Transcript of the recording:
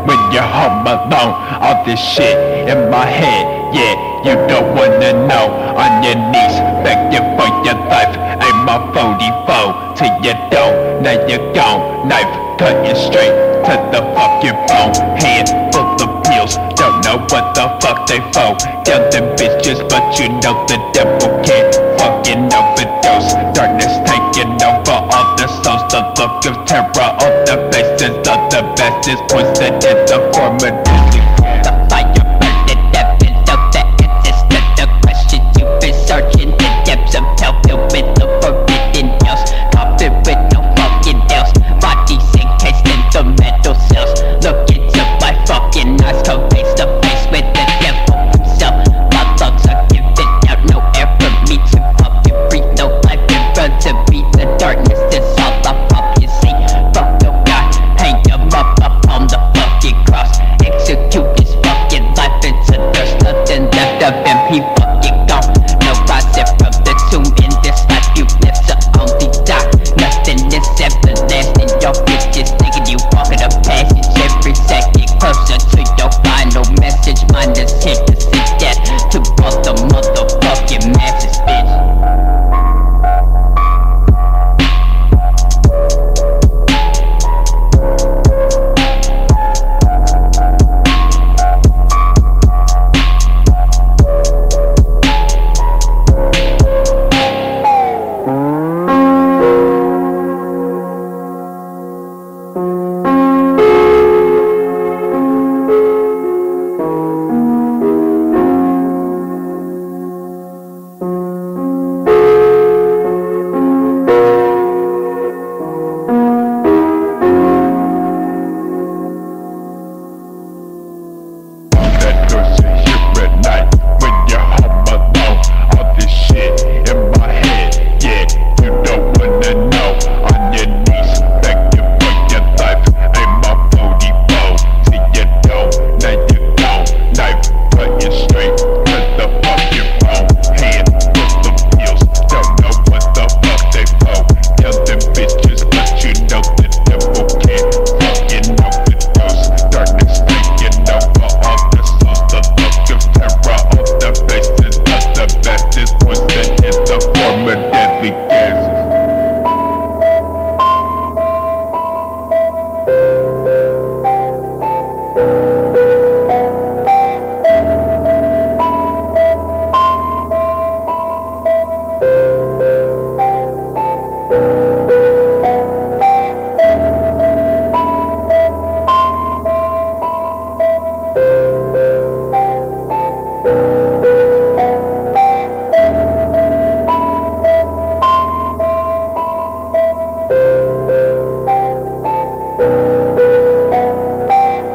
when you're home alone. All this shit in my head, yeah, you don't wanna know. On your knees, begging for your life. Aim my 44 till you don't. Now you're gone, knife cutting straight to the fucking bone. Hand full of pills, don't know what the fuck they for. Killing bitches, but you know the devil can't fucking overdose. Darkness taking over all the souls, the look of terror on the faces of the best is poison in